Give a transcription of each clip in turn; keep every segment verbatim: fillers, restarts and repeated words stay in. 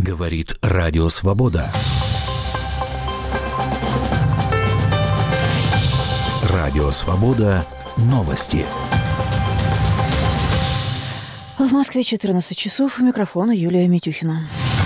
Говорит Радио Свобода. Радио Свобода. Новости. В Москве четырнадцать часов. У микрофона Юлия Митюхина.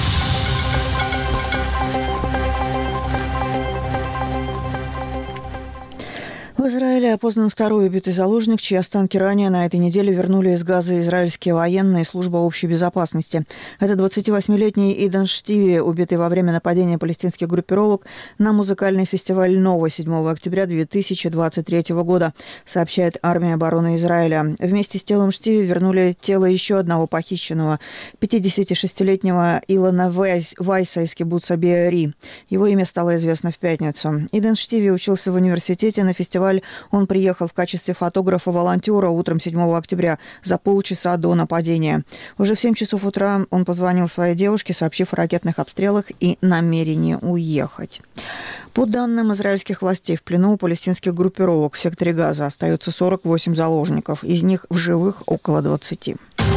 В Израиле опознан второй убитый заложник, чьи останки ранее на этой неделе вернули из Газы израильские военные и служба общей безопасности. Это двадцативосьмилетний Иден Штиви, убитый во время нападения палестинских группировок на музыкальный фестиваль «Нова» седьмого октября две тысячи двадцать третьего года, сообщает армия обороны Израиля. Вместе с телом Штиви вернули тело еще одного похищенного, пятидесятишестилетнего Илона Вайса из кибуца Бе'эри. Его имя стало известно в пятницу. Иден Штиви учился в университете. На фестиваль он приехал в качестве фотографа-волонтера утром седьмого октября, за полчаса до нападения. Уже в семь часов утра он позвонил своей девушке, сообщив о ракетных обстрелах и намерении уехать. По данным израильских властей, в плену у палестинских группировок в секторе Газа остается сорок восемь заложников, из них в живых около двадцати.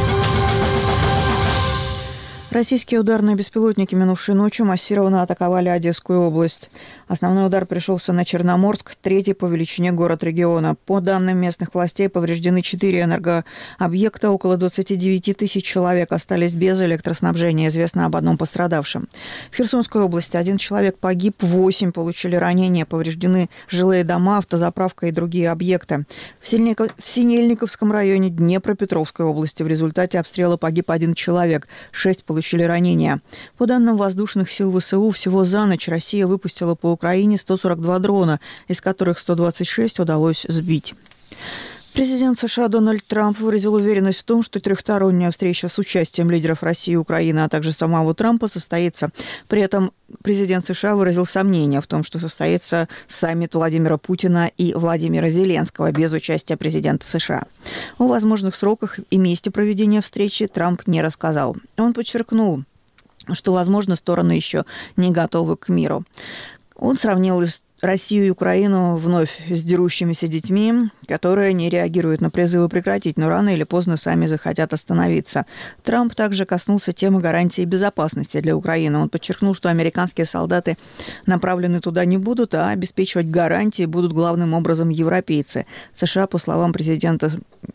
Российские ударные беспилотники минувшей ночью массированно атаковали Одесскую область. Основной удар пришелся на Черноморск, третий по величине город региона. По данным местных властей, повреждены четыре энергообъекта, около двадцати девяти тысяч человек остались без электроснабжения, известно об одном пострадавшем. В Херсонской области один человек погиб, восемь получили ранения, повреждены жилые дома, автозаправка и другие объекты. В, Синельников... в Синельниковском районе Днепропетровской области в результате обстрела погиб один человек, шесть получили ранения. По данным воздушных сил ВСУ, всего за ночь Россия выпустила по Украине сто сорок два дрона, из которых сто двадцать шесть удалось сбить. Президент США Дональд Трамп выразил уверенность в том, что трехсторонняя встреча с участием лидеров России и Украины, а также самого Трампа состоится. При этом президент США выразил сомнение в том, что состоится саммит Владимира Путина и Владимира Зеленского без участия президента США. О возможных сроках и месте проведения встречи Трамп не рассказал. Он подчеркнул, что, возможно, стороны еще не готовы к миру. Он сравнил Россию и Украину вновь с дерущимися детьми, которые не реагируют на призывы прекратить, но рано или поздно сами захотят остановиться. Трамп также коснулся темы гарантии безопасности для Украины. Он подчеркнул, что американские солдаты направлены туда не будут, а обеспечивать гарантии будут главным образом европейцы. США, по словам президента,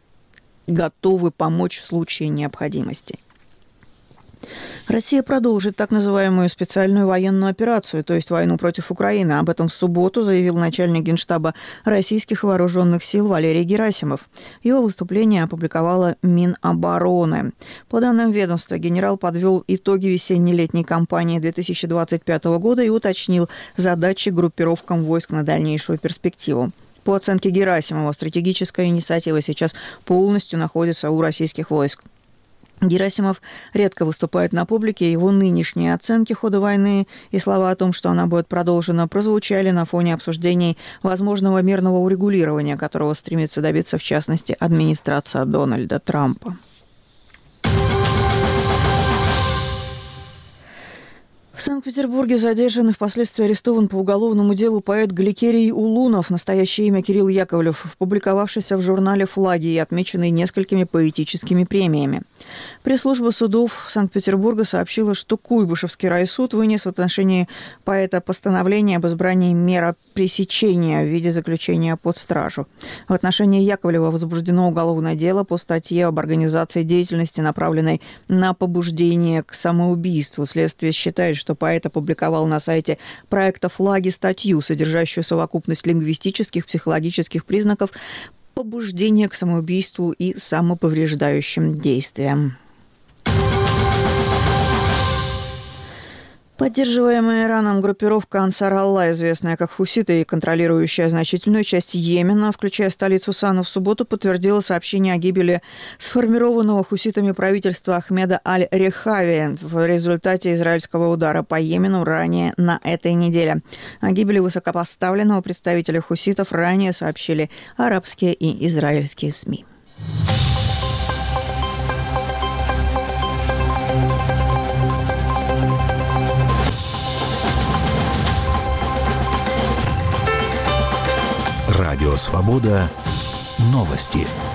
готовы помочь в случае необходимости. Россия продолжит так называемую специальную военную операцию, то есть войну против Украины. Об этом в субботу заявил начальник Генштаба российских вооруженных сил Валерий Герасимов. Его выступление опубликовало Минобороны. По данным ведомства, генерал подвел итоги весенне-летней кампании две тысячи двадцать пятого года и уточнил задачи группировкам войск на дальнейшую перспективу. По оценке Герасимова, стратегическая инициатива сейчас полностью находится у российских войск. Герасимов редко выступает на публике, его нынешние оценки хода войны и слова о том, что она будет продолжена, прозвучали на фоне обсуждений возможного мирного урегулирования, которого стремится добиться, в частности, администрация Дональда Трампа. В Санкт-Петербурге задержан и впоследствии арестован по уголовному делу поэт Гликерий Улунов, настоящее имя Кирилл Яковлев, публиковавшийся в журнале «Флаги» и отмеченный несколькими поэтическими премиями. Пресс-служба судов Санкт-Петербурга сообщила, что Куйбышевский райсуд вынес в отношении поэта постановление об избрании меры пресечения в виде заключения под стражу. В отношении Яковлева возбуждено уголовное дело по статье об организации деятельности, направленной на побуждение к самоубийству. Следствие считает, что поэт опубликовал на сайте проекта «Флаги» статью, содержащую совокупность лингвистических, психологических признаков побуждения к самоубийству и самоповреждающим действиям. Поддерживаемая Ираном группировка Ансар Алла, известная как хуситы и контролирующая значительную часть Йемена, включая столицу Сану, в субботу подтвердила сообщение о гибели сформированного хуситами правительства Ахмеда Аль-Рехави в результате израильского удара по Йемену ранее на этой неделе. О гибели высокопоставленного представителя хуситов ранее сообщили арабские и израильские СМИ. Радио Свобода. Новости.